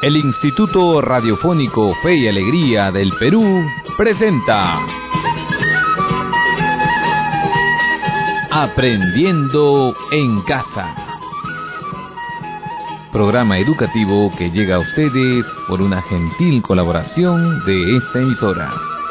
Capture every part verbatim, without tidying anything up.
El Instituto Radiofónico Fe y Alegría del Perú presenta Aprendiendo en Casa. Programa educativo que llega a ustedes por una gentil colaboración de esta emisora.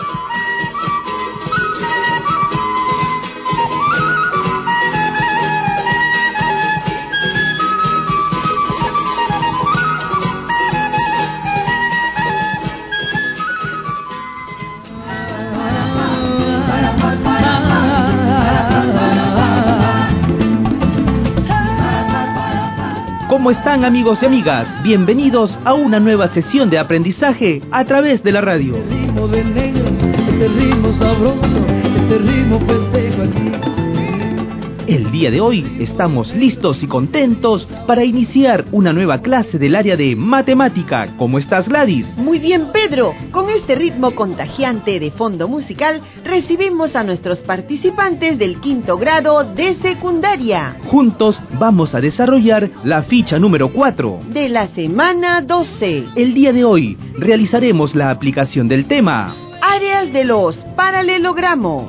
¿Cómo están, amigos y amigas? Bienvenidos a una nueva sesión de aprendizaje a través de la radio. Este ritmo de negros, este ritmo sabroso, este ritmo festejo aquí. El día de hoy estamos listos y contentos para iniciar una nueva clase del área de matemática. ¿Cómo estás, Gladys? Muy bien, Pedro. Con este ritmo contagiante de fondo musical, recibimos a nuestros participantes del quinto grado de secundaria. Juntos vamos a desarrollar la ficha número cuatro de la semana doce. El día de hoy realizaremos la aplicación del tema áreas de los paralelogramos.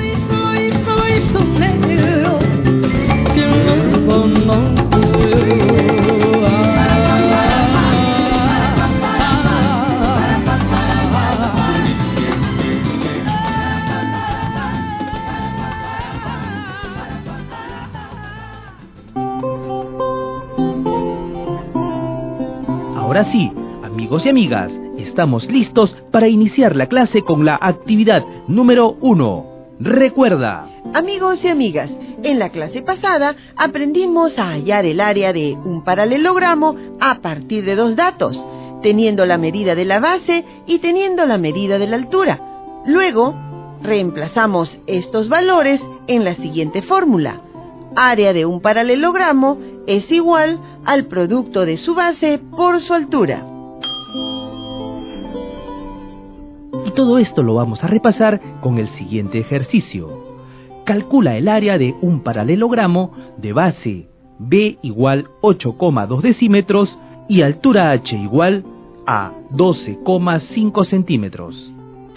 Ahora sí, amigos y amigas, estamos listos para iniciar la clase con la actividad número uno. Recuerda. Amigos y amigas, en la clase pasada aprendimos a hallar el área de un paralelogramo a partir de dos datos, teniendo la medida de la base y teniendo la medida de la altura. Luego, reemplazamos estos valores en la siguiente fórmula. Área de un paralelogramo es igual al producto de su base por su altura. Y todo esto lo vamos a repasar con el siguiente ejercicio. Calcula el área de un paralelogramo de base B igual ocho coma dos decímetros y altura H igual a doce coma cinco centímetros.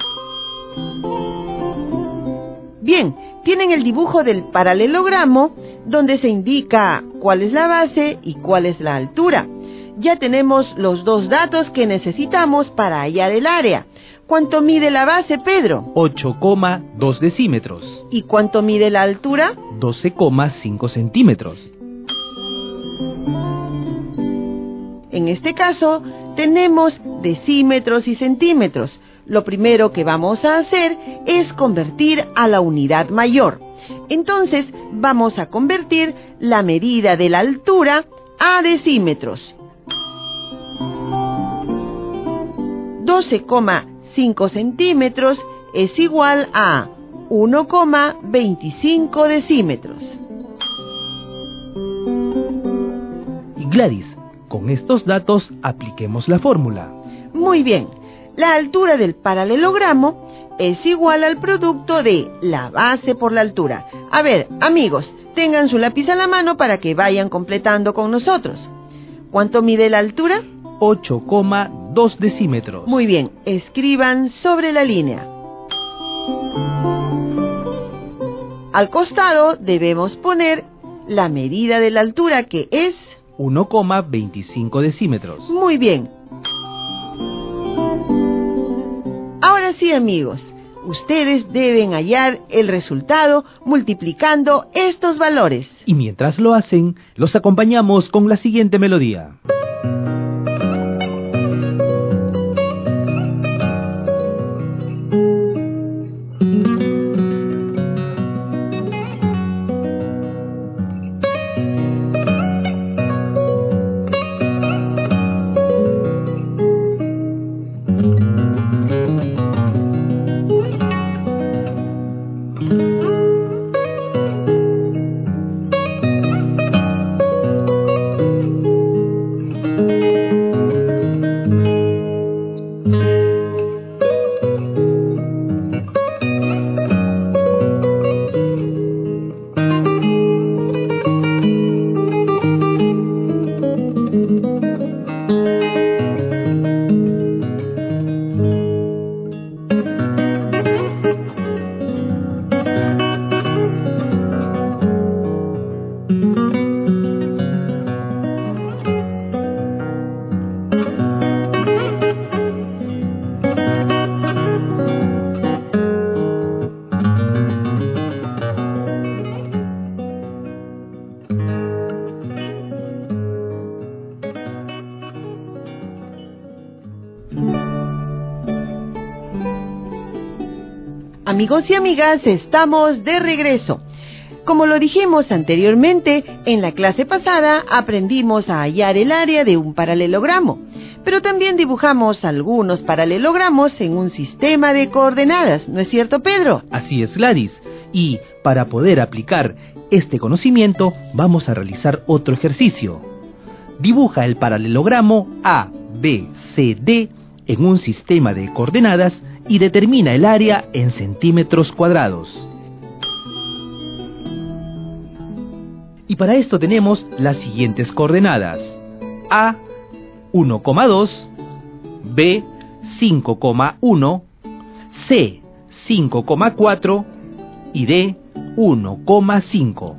Bien, tienen el dibujo del paralelogramo donde se indica cuál es la base y cuál es la altura. Ya tenemos los dos datos que necesitamos para hallar el área. ¿Cuánto mide la base, Pedro? ocho coma dos decímetros. ¿Y cuánto mide la altura? doce coma cinco centímetros. En este caso, tenemos decímetros y centímetros. Lo primero que vamos a hacer es convertir a la unidad mayor. Entonces, vamos a convertir la medida de la altura a decímetros. doce coma cinco centímetros es igual a uno coma veinticinco decímetros. Y Gladys, con estos datos apliquemos la fórmula. Muy bien, la altura del paralelogramo es igual al producto de la base por la altura. A ver, amigos, tengan su lápiz a la mano para que vayan completando con nosotros. ¿Cuánto mide la altura? ocho coma dos decímetros. Muy bien, escriban sobre la línea. Al costado debemos poner la medida de la altura, que es uno coma veinticinco decímetros. Muy bien. Ahora sí, amigos, ustedes deben hallar el resultado multiplicando estos valores. Y mientras lo hacen, los acompañamos con la siguiente melodía. Amigos y amigas, estamos de regreso. Como lo dijimos anteriormente, en la clase pasada aprendimos a hallar el área de un paralelogramo, pero también dibujamos algunos paralelogramos en un sistema de coordenadas, ¿no es cierto, Pedro? Así es, Gladys. Y para poder aplicar este conocimiento, vamos a realizar otro ejercicio. Dibuja el paralelogramo A B C D en un sistema de coordenadas y determina el área en centímetros cuadrados. Y para esto tenemos las siguientes coordenadas: A, uno coma dos, B, cinco coma uno, C, cinco coma cuatro y D, uno coma cinco.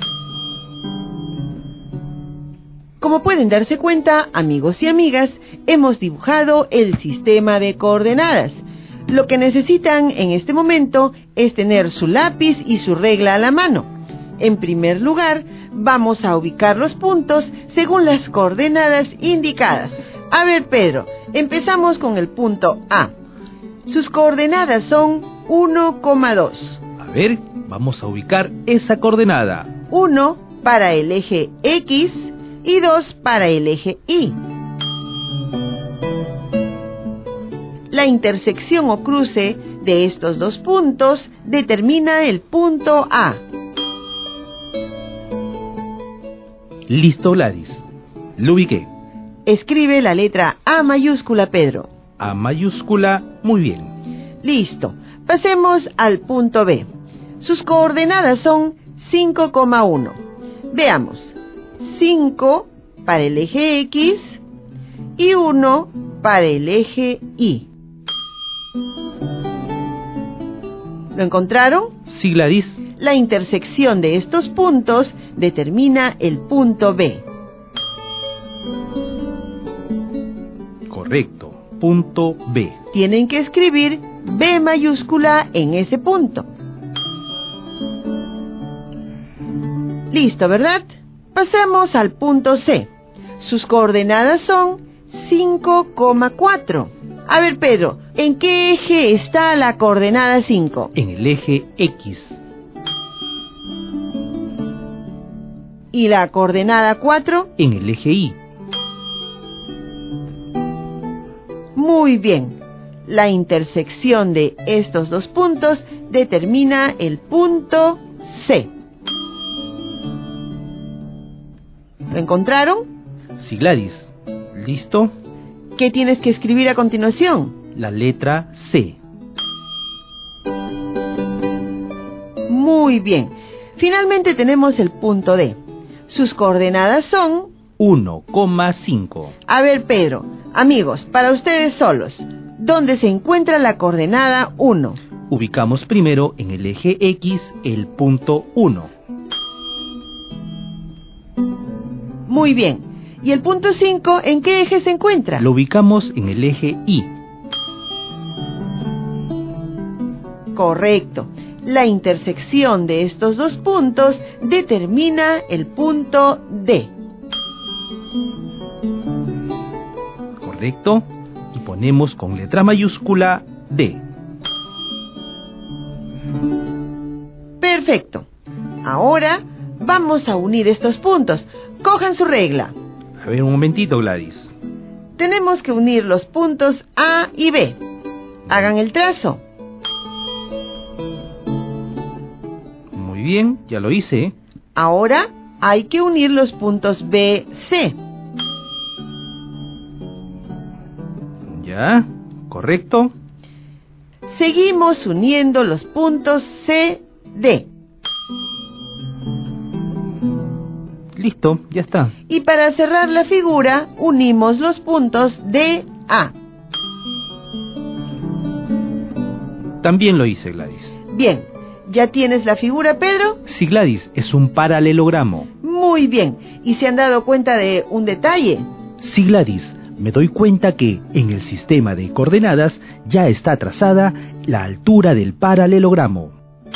Como pueden darse cuenta, amigos y amigas, hemos dibujado el sistema de coordenadas. Lo que necesitan en este momento es tener su lápiz y su regla a la mano. En primer lugar, vamos a ubicar los puntos según las coordenadas indicadas. A ver, Pedro, empezamos con el punto A. Sus coordenadas son uno coma dos. A ver, vamos a ubicar esa coordenada. uno para el eje X y dos para el eje Y. La intersección o cruce de estos dos puntos determina el punto A. Listo, Gladys. Lo ubiqué. Escribe la letra A mayúscula, Pedro. A mayúscula, muy bien. Listo. Pasemos al punto B. Sus coordenadas son cinco coma uno. Veamos. cinco para el eje X y uno para el eje Y. ¿Lo encontraron? Sí, Gladys. La intersección de estos puntos determina el punto B. Correcto. Punto B. Tienen que escribir B mayúscula en ese punto. Listo, ¿verdad? Pasemos al punto C. Sus coordenadas son cinco coma cuatro. A ver, Pedro, ¿en qué eje está la coordenada cinco? En el eje X. ¿Y la coordenada cuatro? En el eje Y. Muy bien. La intersección de estos dos puntos determina el punto C. ¿Lo encontraron? Sí, Gladys. ¿Listo? ¿Qué tienes que escribir a continuación? La letra C. Muy bien. Finalmente tenemos el punto D. Sus coordenadas son uno coma cinco. A ver, Pedro, amigos, para ustedes solos, ¿dónde se encuentra la coordenada uno? Ubicamos primero en el eje X el punto uno. Muy bien. ¿Y el punto cinco en qué eje se encuentra? Lo ubicamos en el eje Y. Correcto. La intersección de estos dos puntos determina el punto D. Correcto. Y ponemos con letra mayúscula D. Perfecto. Ahora vamos a unir estos puntos. Cojan su regla. A ver, un momentito, Gladys. Tenemos que unir los puntos A y B. Hagan el trazo. Muy bien, ya lo hice. Ahora hay que unir los puntos B, C. Ya, correcto. Seguimos uniendo los puntos C, D. Listo, ya está. Y para cerrar la figura, unimos los puntos D, A. También lo hice, Gladys. Bien, ¿ya tienes la figura, Pedro? Sí, Gladys, es un paralelogramo. Muy bien, ¿y se han dado cuenta de un detalle? Sí, Gladys, me doy cuenta que en el sistema de coordenadas ya está trazada la altura del paralelogramo.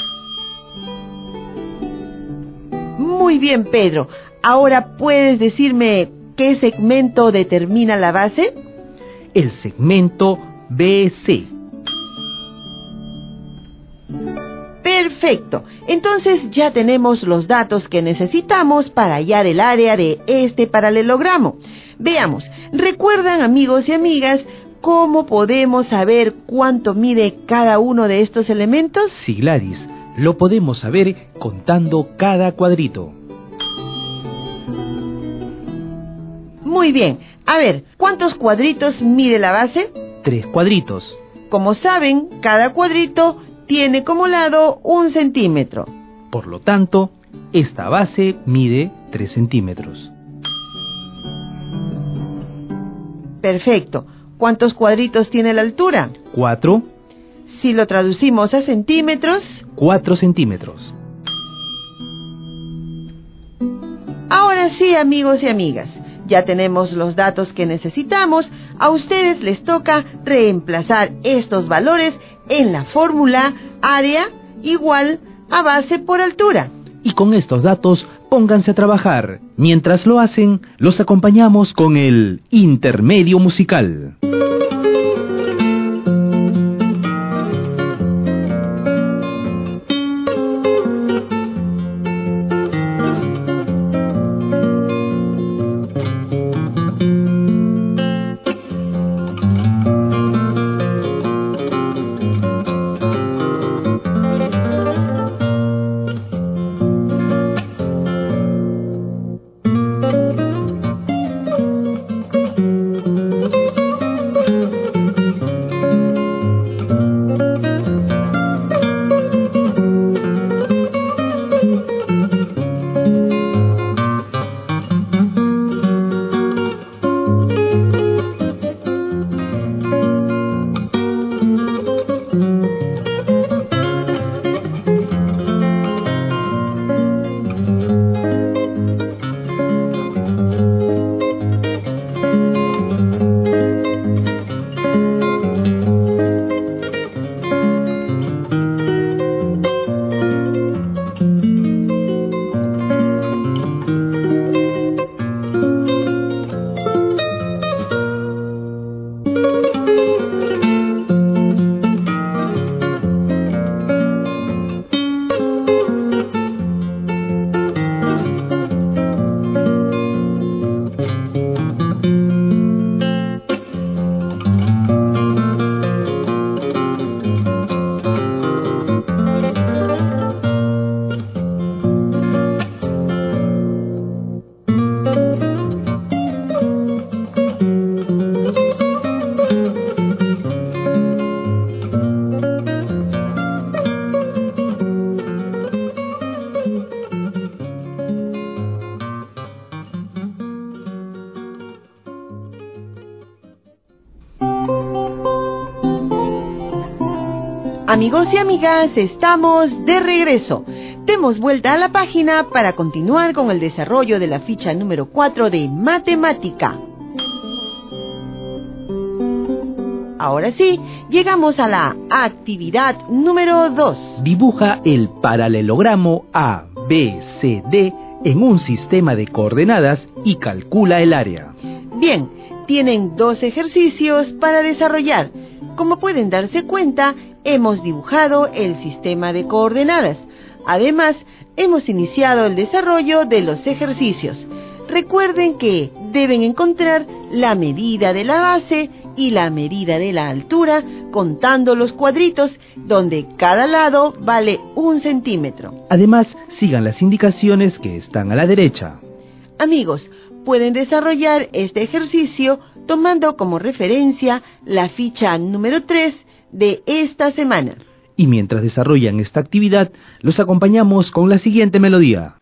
Muy bien, Pedro. Ahora, ¿puedes decirme qué segmento determina la base? El segmento B C. Perfecto. Entonces ya tenemos los datos que necesitamos para hallar el área de este paralelogramo. Veamos, ¿recuerdan, amigos y amigas, cómo podemos saber cuánto mide cada uno de estos elementos? Sí, Gladys, lo podemos saber contando cada cuadrito. Muy bien. A ver, ¿cuántos cuadritos mide la base? Tres cuadritos. Como saben, cada cuadrito tiene como lado un centímetro. Por lo tanto, esta base mide tres centímetros. Perfecto. ¿Cuántos cuadritos tiene la altura? Cuatro. Si lo traducimos a centímetros... Cuatro centímetros. Ahora sí, amigos y amigas, ya tenemos los datos que necesitamos. A ustedes les toca reemplazar estos valores en la fórmula área igual a base por altura. Y con estos datos, pónganse a trabajar. Mientras lo hacen, los acompañamos con el intermedio musical. Amigos y amigas, estamos de regreso. Demos vuelta a la página para continuar con el desarrollo de la ficha número cuatro de matemática. Ahora sí, llegamos a la actividad número dos. Dibuja el paralelogramo A B C D en un sistema de coordenadas y calcula el área. Bien, tienen dos ejercicios para desarrollar. Como pueden darse cuenta, hemos dibujado el sistema de coordenadas. Además, hemos iniciado el desarrollo de los ejercicios. Recuerden que deben encontrar la medida de la base y la medida de la altura contando los cuadritos donde cada lado vale un centímetro. Además, sigan las indicaciones que están a la derecha. Amigos, pueden desarrollar este ejercicio tomando como referencia la ficha número tres de esta semana. Y mientras desarrollan esta actividad, los acompañamos con la siguiente melodía.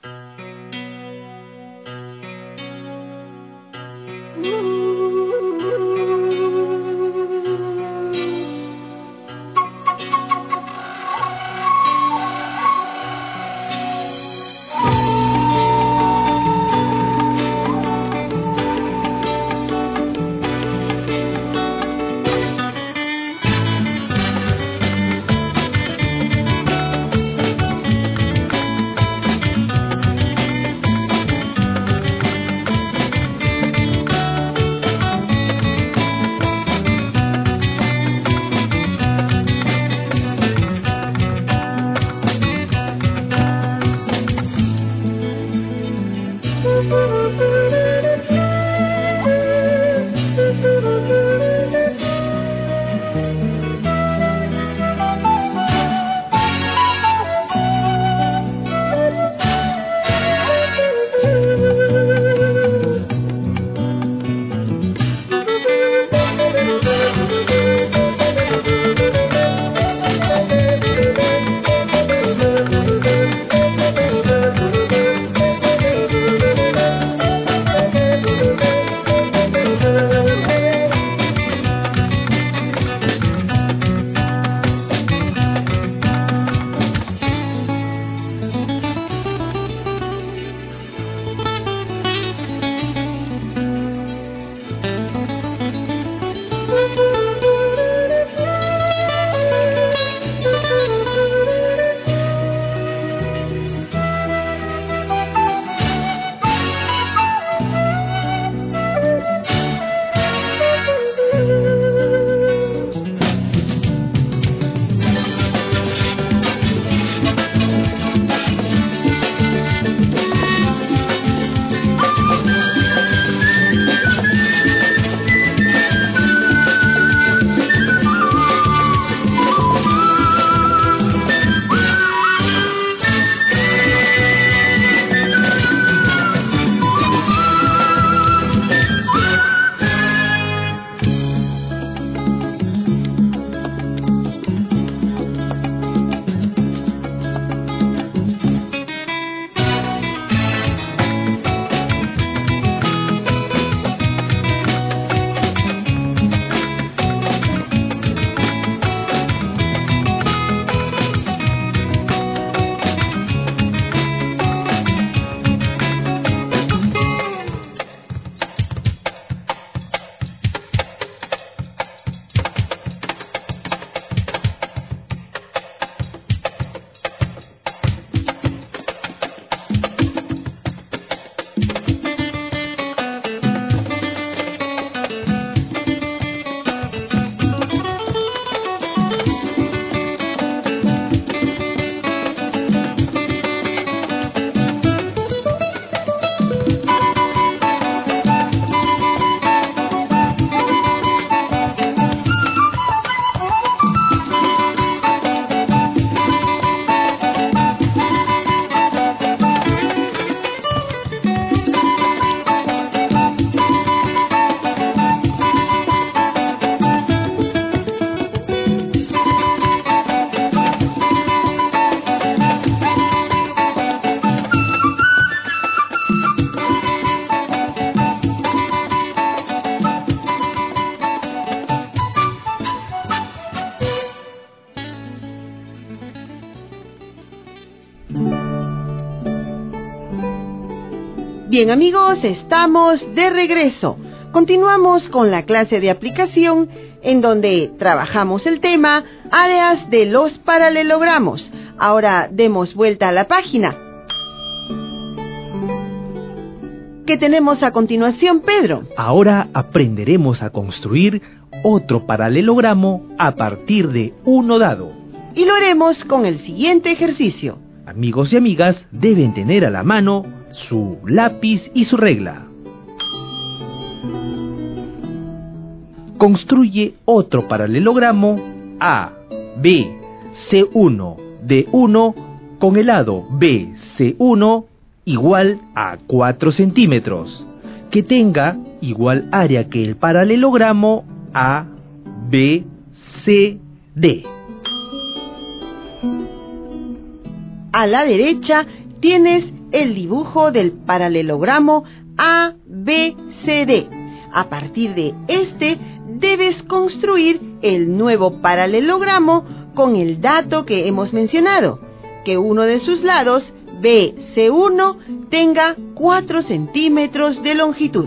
Bien amigos, estamos de regreso. Continuamos con la clase de aplicación en donde trabajamos el tema áreas de los paralelogramos. Ahora demos vuelta a la página. ¿Qué tenemos a continuación, Pedro? Ahora aprenderemos a construir otro paralelogramo a partir de uno dado. Y lo haremos con el siguiente ejercicio. Amigos y amigas deben tener a la mano su lápiz y su regla. Construye otro paralelogramo A, B, C uno, D uno con el lado B, C uno igual a cuatro centímetros, que tenga igual área que el paralelogramo A, B, C, D. A la derecha tienes el dibujo del paralelogramo A B C D. A partir de este, debes construir el nuevo paralelogramo con el dato que hemos mencionado, que uno de sus lados, B C uno, tenga cuatro centímetros de longitud.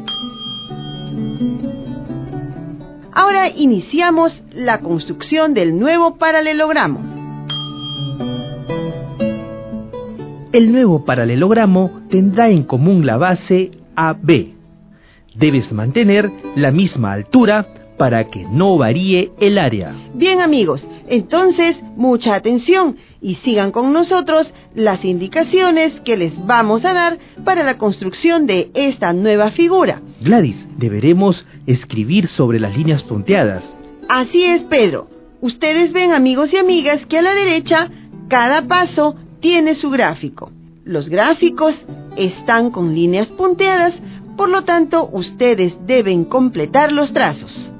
Ahora iniciamos la construcción del nuevo paralelogramo. El nuevo paralelogramo tendrá en común la base A B. Debes mantener la misma altura para que no varíe el área. Bien, amigos, entonces mucha atención y sigan con nosotros las indicaciones que les vamos a dar para la construcción de esta nueva figura. Gladys, deberemos escribir sobre las líneas punteadas. Así es, Pedro. Ustedes ven, amigos y amigas, que a la derecha cada paso tiene su gráfico. Los gráficos están con líneas punteadas, por lo tanto, ustedes deben completar los trazos.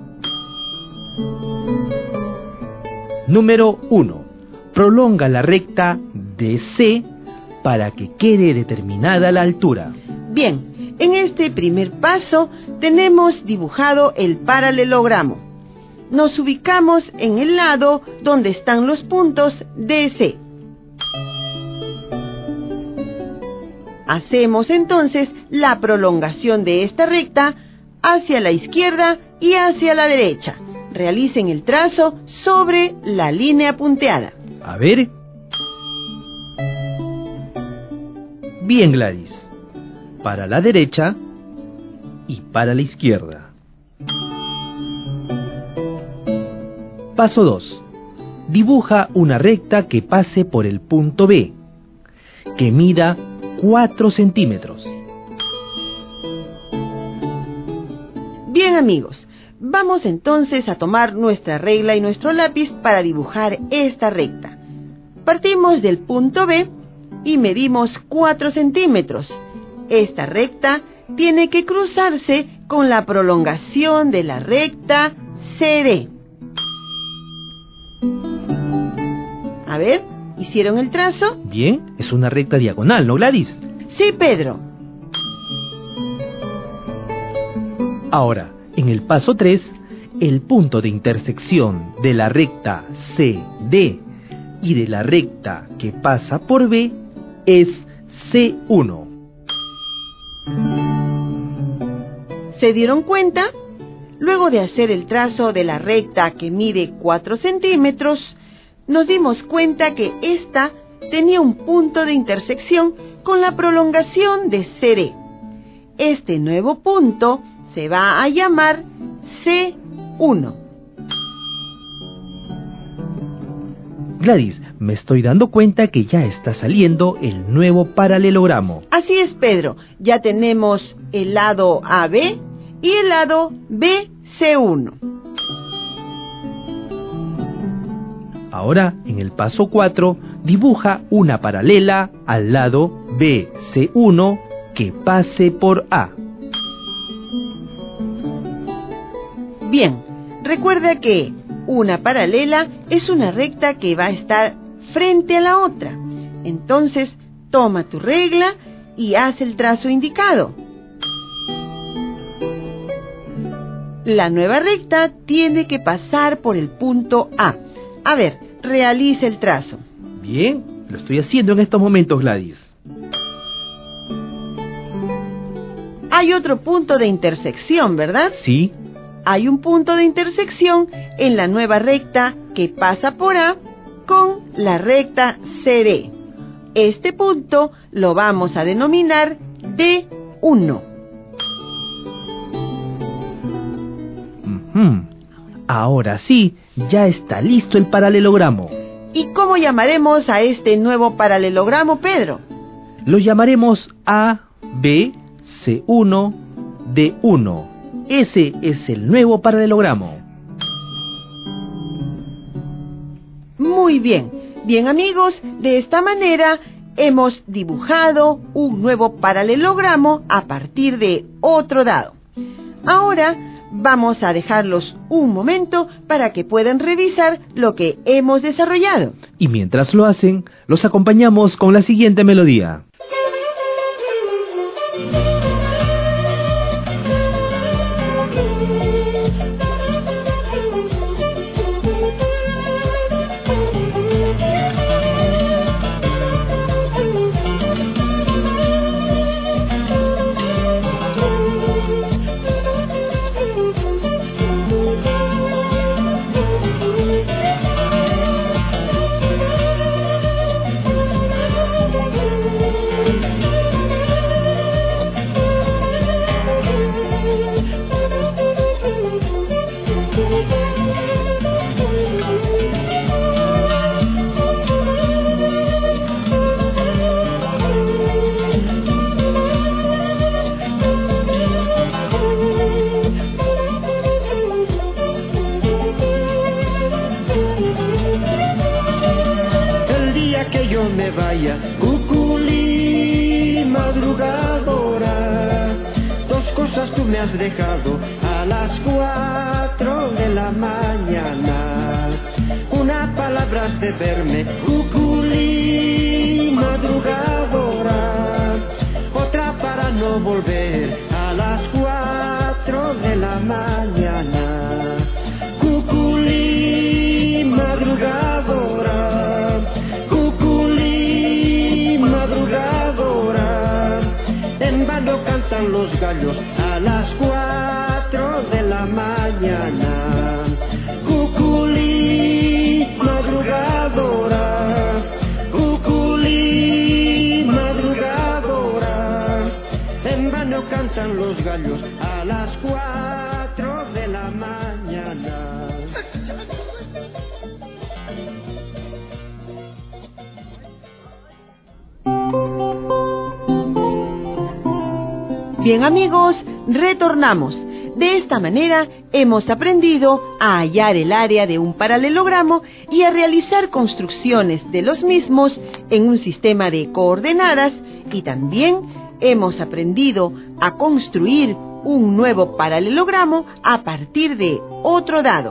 Número uno. Prolonga la recta de C para que quede determinada la altura. Bien, en este primer paso tenemos dibujado el paralelogramo. Nos ubicamos en el lado donde están los puntos D C. Hacemos entonces la prolongación de esta recta hacia la izquierda y hacia la derecha. Realicen el trazo sobre la línea punteada. A ver. Bien, Gladys. Para la derecha y para la izquierda. Paso dos. Dibuja una recta que pase por el punto B, que mida cuatro centímetros. Bien, amigos, vamos entonces a tomar nuestra regla y nuestro lápiz para dibujar esta recta. Partimos del punto B y medimos cuatro centímetros. Esta recta tiene que cruzarse con la prolongación de la recta C D. A ver, ¿hicieron el trazo? Bien, es una recta diagonal, ¿no, Gladys? Sí, Pedro. Ahora, en el paso tres, el punto de intersección de la recta C D y de la recta que pasa por B es C uno. ¿Se dieron cuenta? Luego de hacer el trazo de la recta que mide cuatro centímetros, nos dimos cuenta que ésta tenía un punto de intersección con la prolongación de C D. Este nuevo punto se va a llamar C uno. Gladys, me estoy dando cuenta que ya está saliendo el nuevo paralelogramo. Así es, Pedro. Ya tenemos el lado A B y el lado B C uno. Ahora, en el paso cuatro, dibuja una paralela al lado B C uno que pase por A. Bien, recuerda que una paralela es una recta que va a estar frente a la otra. Entonces, toma tu regla y haz el trazo indicado. La nueva recta tiene que pasar por el punto A. A ver, realiza el trazo. Bien, lo estoy haciendo en estos momentos, Gladys. Hay otro punto de intersección, ¿verdad? Sí. Hay un punto de intersección en la nueva recta que pasa por A con la recta C D. Este punto lo vamos a denominar D uno. Uh-huh. Ahora sí, ya está listo el paralelogramo. ¿Y cómo llamaremos a este nuevo paralelogramo, Pedro? Lo llamaremos A B C uno D uno. Ese es el nuevo paralelogramo. Muy bien. Bien, amigos, de esta manera hemos dibujado un nuevo paralelogramo a partir de otro dado. Ahora vamos a dejarlos un momento para que puedan revisar lo que hemos desarrollado. Y mientras lo hacen, los acompañamos con la siguiente melodía. rosas tú me has dejado a las cuatro de la mañana. Una palabra has de verme, cuculí madrugadora. Otra para no volver a las cuatro de la mañana. Cuculí madrugadora. Cuculí madrugadora. En vano cantan los gallos a las cuatro de la mañana. Cuculí madrugadora. Cuculí madrugadora. En vano cantan los gallos a las cuatro de la mañana. Bien amigos, retornamos. De esta manera hemos aprendido a hallar el área de un paralelogramo y a realizar construcciones de los mismos en un sistema de coordenadas, y también hemos aprendido a construir un nuevo paralelogramo a partir de otro dado.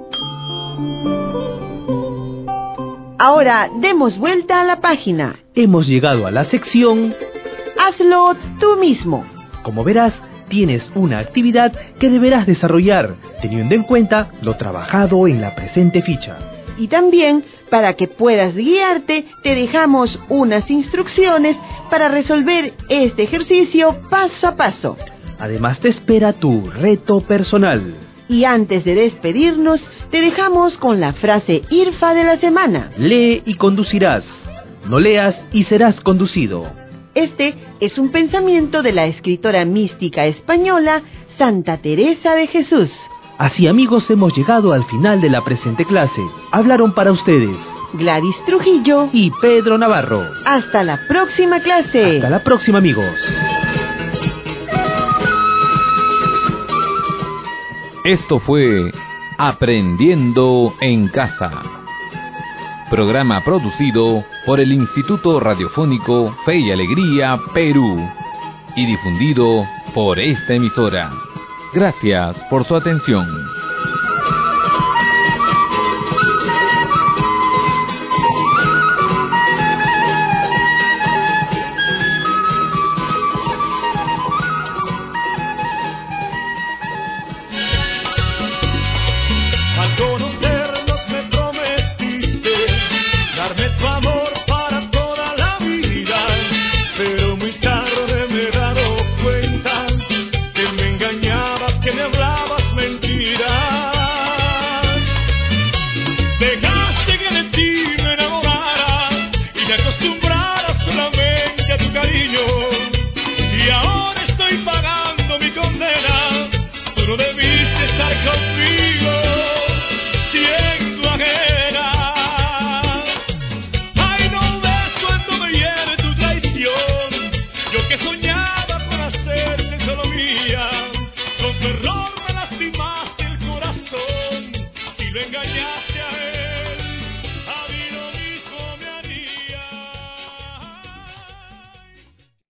Ahora demos vuelta a la página. Hemos llegado a la sección Hazlo tú mismo. Como verás, tienes una actividad que deberás desarrollar, teniendo en cuenta lo trabajado en la presente ficha. Y también, para que puedas guiarte, te dejamos unas instrucciones para resolver este ejercicio paso a paso. Además te espera tu reto personal. Y antes de despedirnos, te dejamos con la frase IRFA de la semana. Lee y conducirás. No leas y serás conducido. Este es un pensamiento de la escritora mística española Santa Teresa de Jesús. Así amigos, hemos llegado al final de la presente clase. Hablaron para ustedes Gladys Trujillo y Pedro Navarro. Hasta la próxima clase. Hasta la próxima amigos. Esto fue Aprendiendo en Casa. Programa producido por el Instituto Radiofónico Fe y Alegría, Perú, y difundido por esta emisora. Gracias por su atención.